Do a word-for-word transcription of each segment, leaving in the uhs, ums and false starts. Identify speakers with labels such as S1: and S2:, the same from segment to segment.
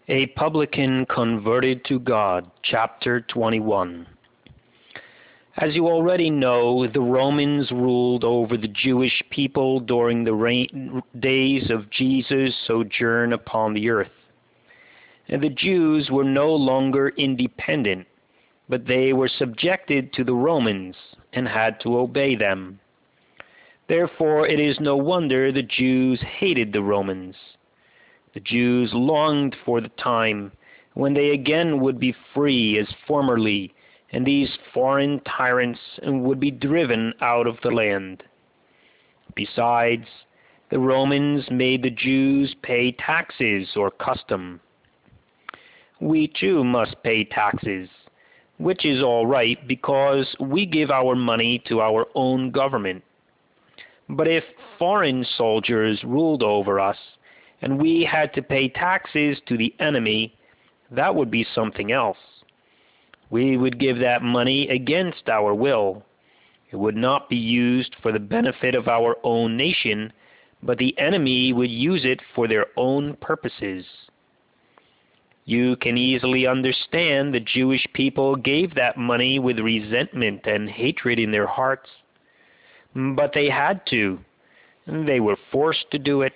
S1: A Publican Converted to God, Chapter twenty-one. As you already know, the Romans ruled over the Jewish people during the reign, days of Jesus' sojourn upon the earth. And the Jews were no longer independent, but they were subjected to the Romans and had to obey them. Therefore, it is no wonder the Jews hated the Romans. The Jews longed for the time when they again would be free as formerly, and these foreign tyrants would be driven out of the land. Besides, the Romans made the Jews pay taxes or custom. We too must pay taxes, which is all right because we give our money to our own government. But if foreign soldiers ruled over us, and we had to pay taxes to the enemy, that would be something else. We would give that money against our will. It would not be used for the benefit of our own nation, but the enemy would use it for their own purposes. You can easily understand the Jewish people gave that money with resentment and hatred in their hearts. But they had to. They were forced to do it.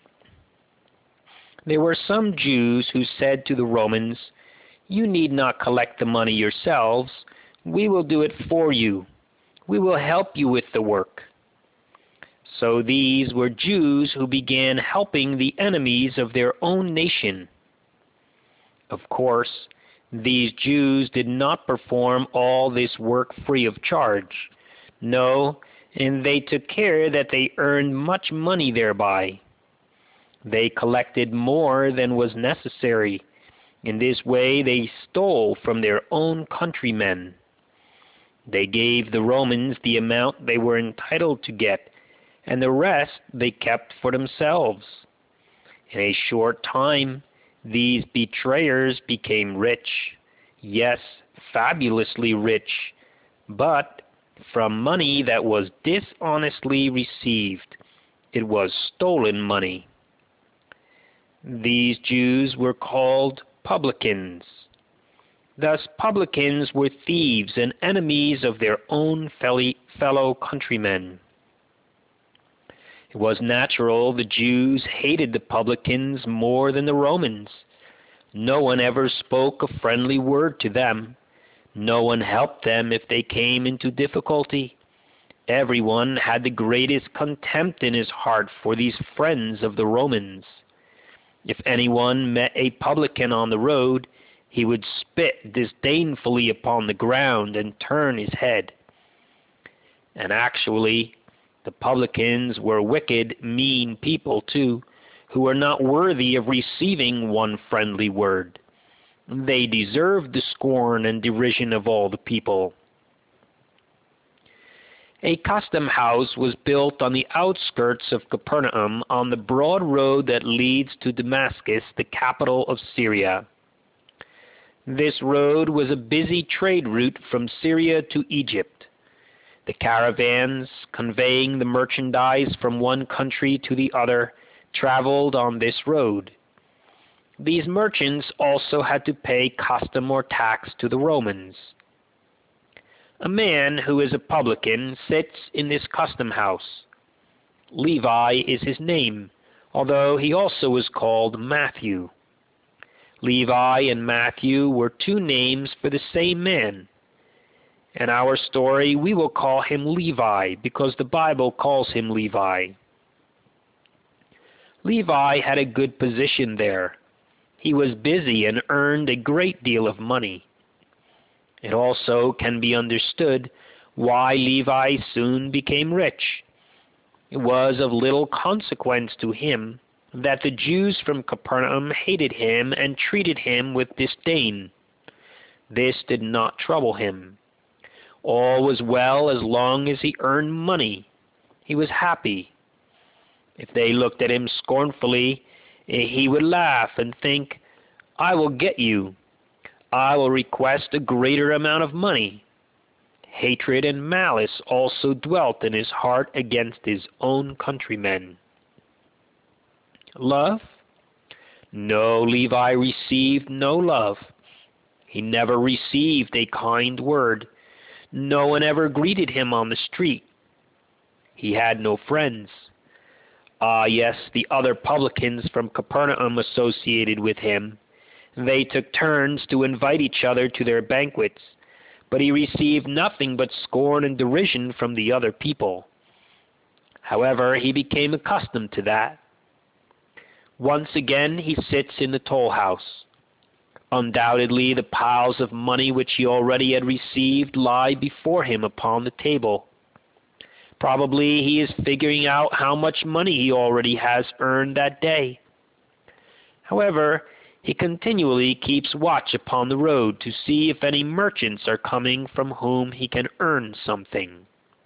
S1: There were some Jews who said to the Romans, "You need not collect the money yourselves. We will do it for you. We will help you with the work." So these were Jews who began helping the enemies of their own nation. Of course, these Jews did not perform all this work free of charge. No, and they took care that they earned much money thereby. They collected more than was necessary. In this way they stole from their own countrymen. They gave the Romans the amount they were entitled to get, and the rest they kept for themselves. In a short time, these betrayers became rich, yes, fabulously rich, but from money that was dishonestly received. It was stolen money. These Jews were called publicans. Thus publicans were thieves and enemies of their own fellow countrymen. It was natural the Jews hated the publicans more than the Romans. No one ever spoke a friendly word to them. No one helped them if they came into difficulty. Everyone had the greatest contempt in his heart for these friends of the Romans. If anyone met a publican on the road, he would spit disdainfully upon the ground and turn his head. And actually, the publicans were wicked, mean people too, who were not worthy of receiving one friendly word. They deserved the scorn and derision of all the people. A custom house was built on the outskirts of Capernaum on the broad road that leads to Damascus, the capital of Syria. This road was a busy trade route from Syria to Egypt. The caravans conveying the merchandise from one country to the other traveled on this road. These merchants also had to pay custom or tax to the Romans. A man who is a publican sits in this custom house. Levi is his name, although he also is called Matthew. Levi and Matthew were two names for the same man. In our story, we will call him Levi because the Bible calls him Levi. Levi had a good position there. He was busy and earned a great deal of money. It also can be understood why Levi soon became rich. It was of little consequence to him that the Jews from Capernaum hated him and treated him with disdain. This did not trouble him. All was well as long as he earned money. He was happy. If they looked at him scornfully, he would laugh and think, "I will get you. I will request a greater amount of money." Hatred and malice also dwelt in his heart against his own countrymen. Love? No, Levi received no love. He never received a kind word. No one ever greeted him on the street. He had no friends. Ah, yes, the other publicans from Capernaum associated with him. They took turns to invite each other to their banquets, but he received nothing but scorn and derision from the other people. However, he became accustomed to that. Once again he sits in the toll house. Undoubtedly the piles of money which he already had received lie before him upon the table. Probably he is figuring out how much money he already has earned that day. However, he continually keeps watch upon the road to see if any merchants are coming from whom he can earn something.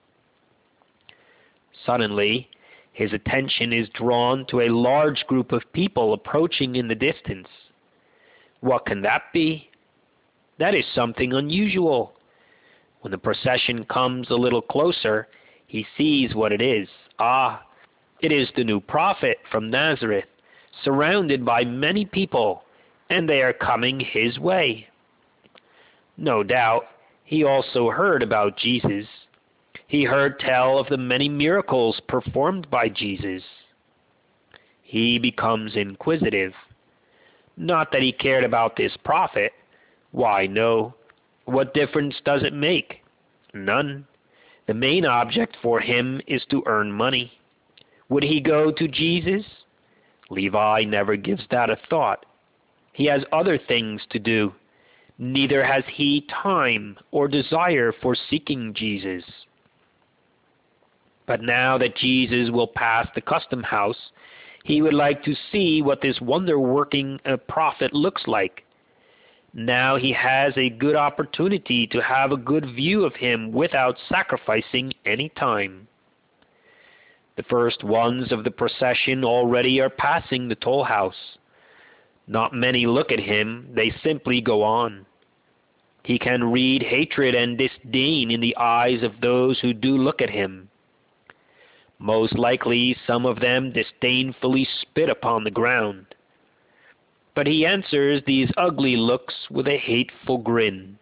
S1: Suddenly, his attention is drawn to a large group of people approaching in the distance. What can that be? That is something unusual. When the procession comes a little closer, he sees what it is. Ah, it is the new prophet from Nazareth, surrounded by many people, and they are coming his way. No doubt, he also heard about Jesus. He heard tell of the many miracles performed by Jesus. He becomes inquisitive. Not that he cared about this prophet. Why, no. What difference does it make? None. The main object for him is to earn money. Would he go to Jesus? Levi never gives that a thought. He has other things to do. Neither has he time or desire for seeking Jesus. But now that Jesus will pass the custom house, he would like to see what this wonder-working uh, prophet looks like. Now he has a good opportunity to have a good view of him without sacrificing any time. The first ones of the procession already are passing the toll house. Not many look at him, they simply go on. He can read hatred and disdain in the eyes of those who do look at him. Most likely some of them disdainfully spit upon the ground. But he answers these ugly looks with a hateful grin.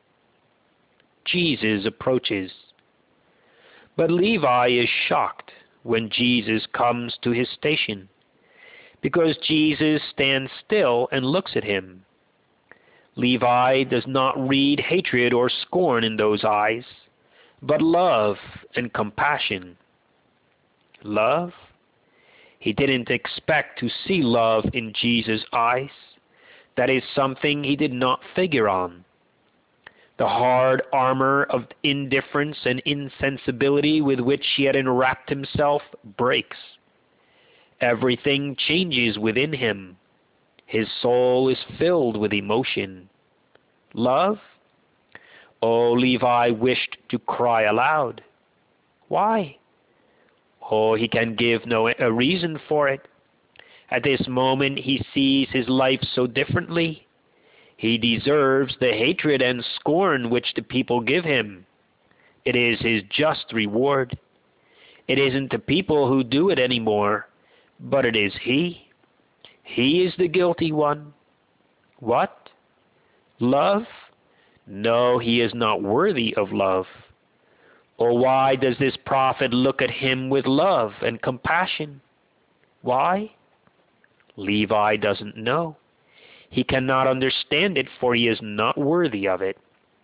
S1: Jesus approaches. But Levi is shocked when Jesus comes to his station, because Jesus stands still and looks at him. Levi does not read hatred or scorn in those eyes, but love and compassion. Love? He didn't expect to see love in Jesus' eyes. That is something he did not figure on. The hard armor of indifference and insensibility with which he had enwrapped himself breaks. Everything changes within him. His soul is filled with emotion. Love? Oh, Levi wished to cry aloud. Why? Oh, he can give no a reason for it. At this moment he sees his life so differently. He deserves the hatred and scorn which the people give him. It is his just reward. It isn't the people who do it anymore, but it is he. He is the guilty one. What? Love? No, he is not worthy of love. Or why does this prophet look at him with love and compassion? Why? Levi doesn't know. He cannot understand it, for he is not worthy of it.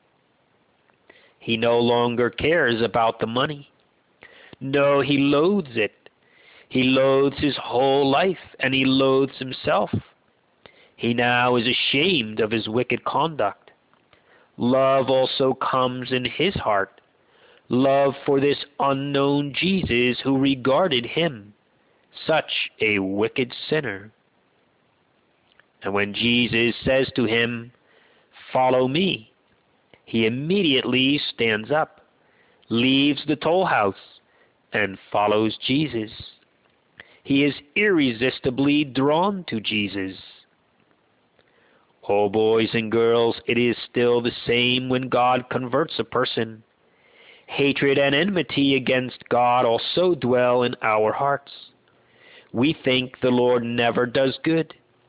S1: He no longer cares about the money. No, he loathes it. He loathes his whole life, and he loathes himself. He now is ashamed of his wicked conduct. Love also comes in his heart. Love for this unknown Jesus who regarded him, such a wicked sinner. And when Jesus says to him, "Follow me," he immediately stands up, leaves the toll house, and follows Jesus. He is irresistibly drawn to Jesus. Oh, boys and girls, it is still the same when God converts a person. Hatred and enmity against God also dwell in our hearts. We think the Lord never does good.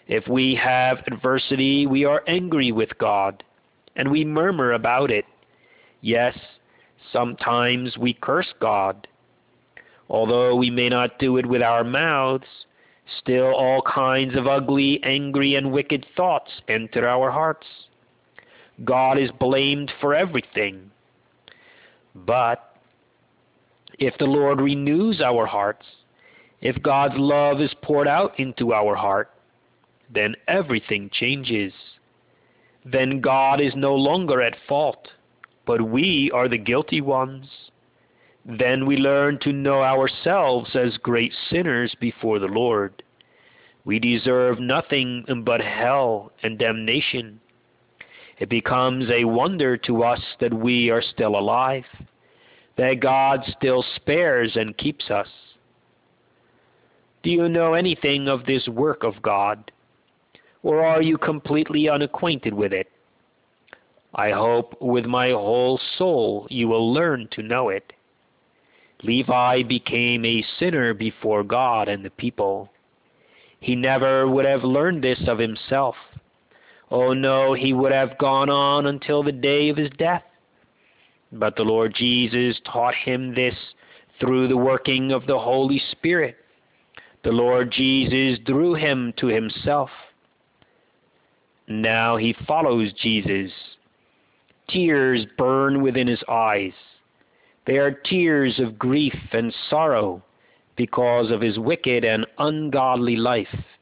S1: If we have adversity, we are angry with God, and we murmur about it. Yes, sometimes we curse God. Although we may not do it with our mouths, still all kinds of ugly, angry, and wicked thoughts enter our hearts. God is blamed for everything. But if the Lord renews our hearts, if God's love is poured out into our heart, then everything changes. Then God is no longer at fault, but we are the guilty ones. Then we learn to know ourselves as great sinners before the Lord. We deserve nothing but hell and damnation. It becomes a wonder to us that we are still alive, that God still spares and keeps us. Do you know anything of this work of God, or are you completely unacquainted with it? I hope with my whole soul you will learn to know it. Levi became a sinner before God and the people. He never would have learned this of himself. Oh no, he would have gone on until the day of his death. But the Lord Jesus taught him this through the working of the Holy Spirit. The Lord Jesus drew him to himself. Now he follows Jesus. Tears burn within his eyes. They are tears of grief and sorrow because of his wicked and ungodly life.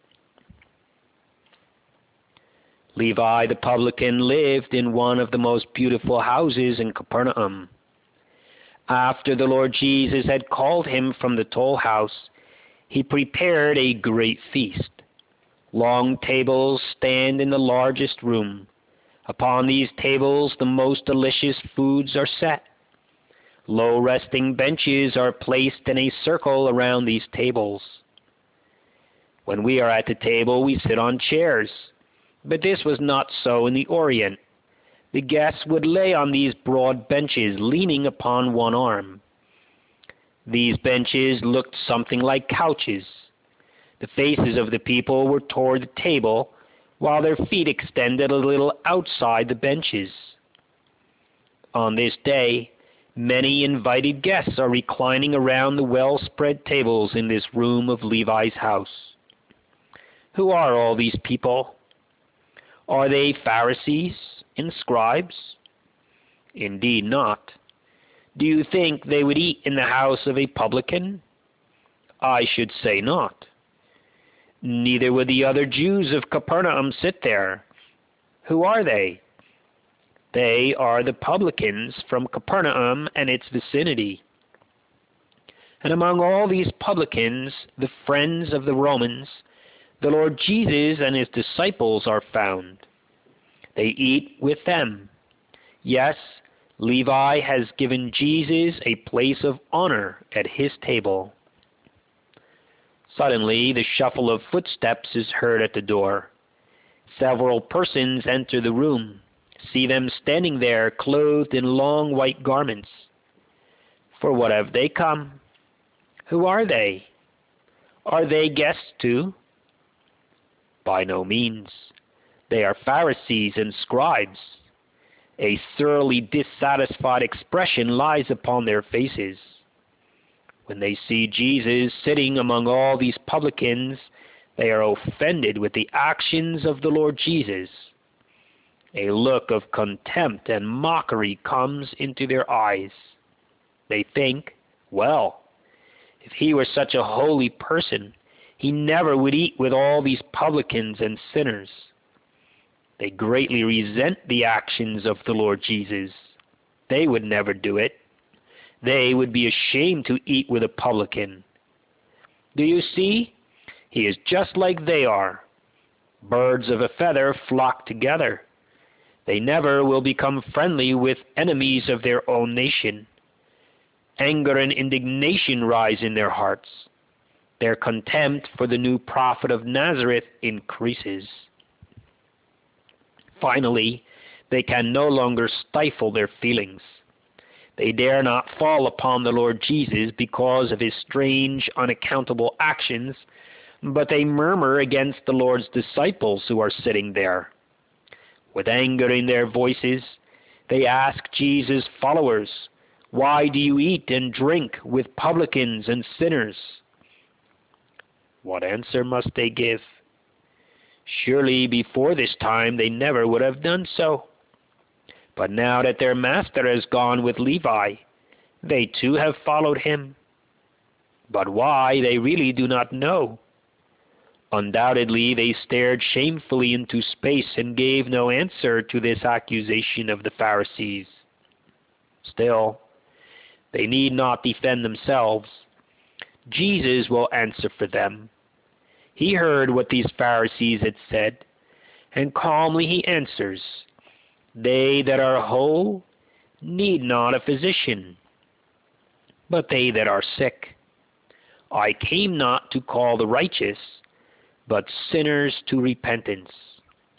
S1: Levi the publican lived in one of the most beautiful houses in Capernaum. After the Lord Jesus had called him from the toll house, he prepared a great feast. Long tables stand in the largest room. Upon these tables the most delicious foods are set. Low resting benches are placed in a circle around these tables. When we are at the table, we sit on chairs, but this was not so in the Orient. The guests would lay on these broad benches, leaning upon one arm. These benches looked something like couches. The faces of the people were toward the table, while their feet extended a little outside the benches. On this day, many invited guests are reclining around the well-spread tables in this room of Levi's house. Who are all these people? Are they Pharisees and scribes? Indeed not. Do you think they would eat in the house of a publican? I should say not. Neither would the other Jews of Capernaum sit there. Who are they? They are the publicans from Capernaum and its vicinity. And among all these publicans, the friends of the Romans, the Lord Jesus and his disciples are found. They eat with them. Yes, Levi has given Jesus a place of honor at his table. Suddenly, the shuffle of footsteps is heard at the door. Several persons enter the room. See them standing there, clothed in long white garments. For what have they come? Who are they? Are they guests too? By no means. They are Pharisees and scribes. A thoroughly dissatisfied expression lies upon their faces. When they see Jesus sitting among all these publicans, they are offended with the actions of the Lord Jesus. A look of contempt and mockery comes into their eyes. They think, well, if he were such a holy person, he never would eat with all these publicans and sinners. They greatly resent the actions of the Lord Jesus. They would never do it. They would be ashamed to eat with a publican. Do you see? He is just like they are. Birds of a feather flock together. They never will become friendly with enemies of their own nation. Anger and indignation rise in their hearts. Their contempt for the new prophet of Nazareth increases. Finally, they can no longer stifle their feelings. They dare not fall upon the Lord Jesus because of his strange, unaccountable actions, but they murmur against the Lord's disciples who are sitting there. With anger in their voices, they ask Jesus' followers, "Why do you eat and drink with publicans and sinners?" What answer must they give? Surely before this time they never would have done so. But now that their master has gone with Levi, they too have followed him. But why, they really do not know. Undoubtedly, they stared shamefully into space and gave no answer to this accusation of the Pharisees. Still, they need not defend themselves. Jesus will answer for them. He heard what these Pharisees had said, and calmly he answers, "They that are whole need not a physician, but they that are sick. I came not to call the righteous, but sinners to repentance."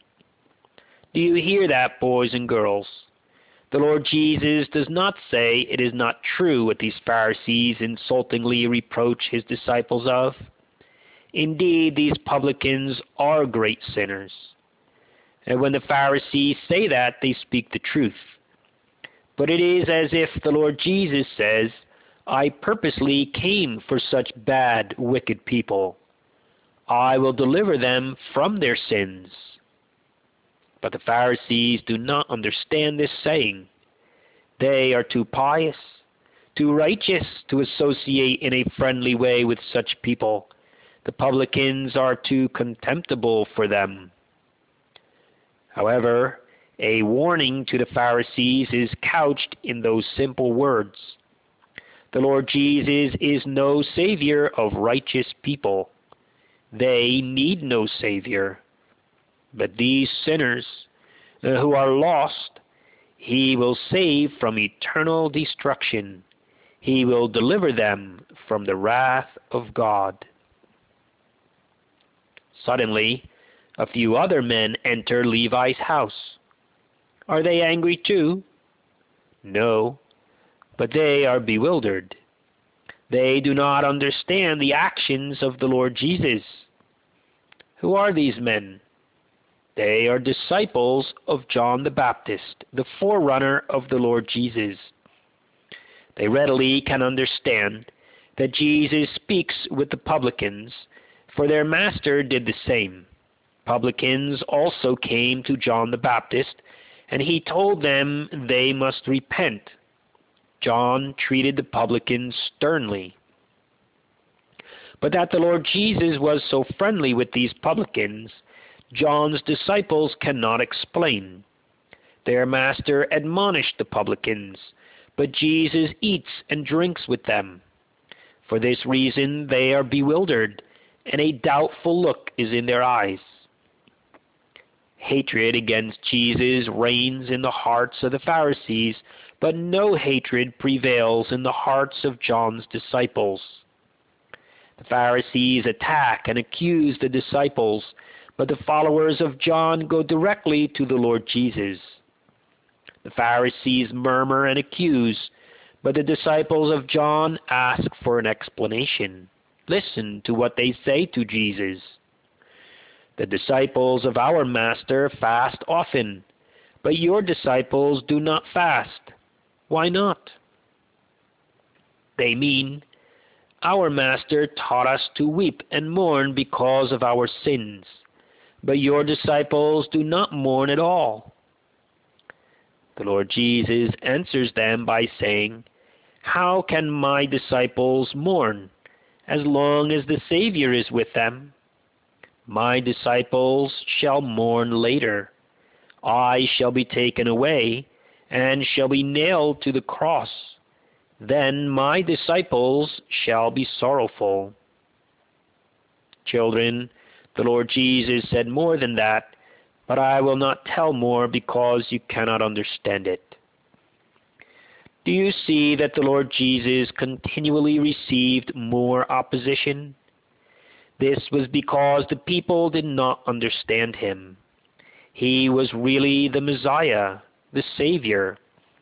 S1: Do you hear that, boys and girls? The Lord Jesus does not say it is not true what these Pharisees insultingly reproach his disciples of. Indeed, these publicans are great sinners. And when the Pharisees say that, they speak the truth. But it is as if the Lord Jesus says, "I purposely came for such bad, wicked people. I will deliver them from their sins." But the Pharisees do not understand this saying. They are too pious, too righteous to associate in a friendly way with such people. The publicans are too contemptible for them. However, a warning to the Pharisees is couched in those simple words. The Lord Jesus is no savior of righteous people. They need no savior. But these sinners uh, who are lost, he will save from eternal destruction. He will deliver them from the wrath of God. Suddenly, a few other men enter Levi's house. Are they angry too? No, but they are bewildered. They do not understand the actions of the Lord Jesus. Who are these men? They are disciples of John the Baptist, the forerunner of the Lord Jesus. They readily can understand that Jesus speaks with the publicans, for their master did the same. Publicans also came to John the Baptist, and he told them they must repent. John treated the publicans sternly. But that the Lord Jesus was so friendly with these publicans, John's disciples cannot explain. Their master admonished the publicans, but Jesus eats and drinks with them. For this reason they are bewildered, and a doubtful look is in their eyes. Hatred against Jesus reigns in the hearts of the Pharisees, but no hatred prevails in the hearts of John's disciples. The Pharisees attack and accuse the disciples, but the followers of John go directly to the Lord Jesus. The Pharisees murmur and accuse, but the disciples of John ask for an explanation. Listen to what they say to Jesus. "The disciples of our master fast often, but your disciples do not fast. Why not?" They mean, "Our master taught us to weep and mourn because of our sins, but your disciples do not mourn at all." The Lord Jesus answers them by saying, "How can my disciples mourn as long as the Savior is with them? My disciples shall mourn later. I shall be taken away and shall be nailed to the cross. Then my disciples shall be sorrowful." Children, the Lord Jesus said more than that, but I will not tell more because you cannot understand it. Do you see that the Lord Jesus continually received more opposition? This was because the people did not understand him. He was really the Messiah, the Savior.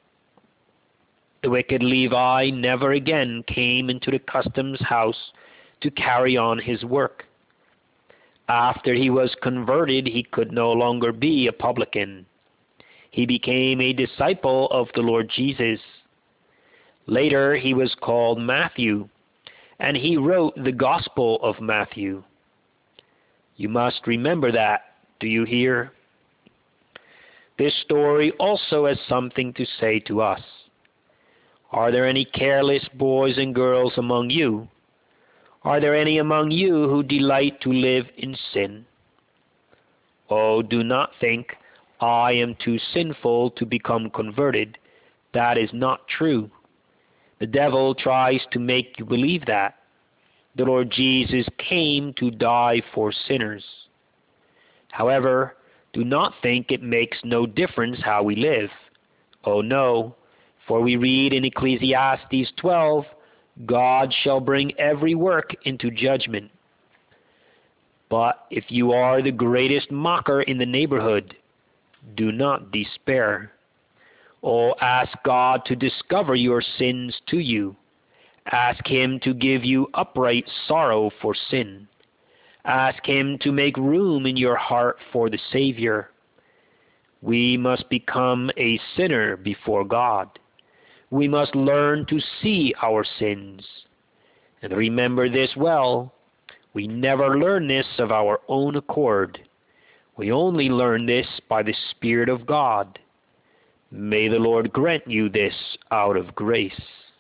S1: The wicked Levi never again came into the customs house to carry on his work. After he was converted, he could no longer be a publican. He became a disciple of the Lord Jesus. Later, he was called Matthew, and he wrote the Gospel of Matthew. You must remember that, do you hear? This story also has something to say to us. Are there any careless boys and girls among you? Are there any among you who delight to live in sin? Oh, do not think I am too sinful to become converted. That is not true. The devil tries to make you believe that. The Lord Jesus came to die for sinners. However, do not think it makes no difference how we live. Oh no, for we read in Ecclesiastes twelve, God shall bring every work into judgment. But if you are the greatest mocker in the neighborhood, do not despair. Oh, ask God to discover your sins to you. Ask him to give you upright sorrow for sin. Ask him to make room in your heart for the Savior. We must become a sinner before God. We must learn to see our sins. And remember this well, we never learn this of our own accord. We only learn this by the Spirit of God. May the Lord grant you this out of grace.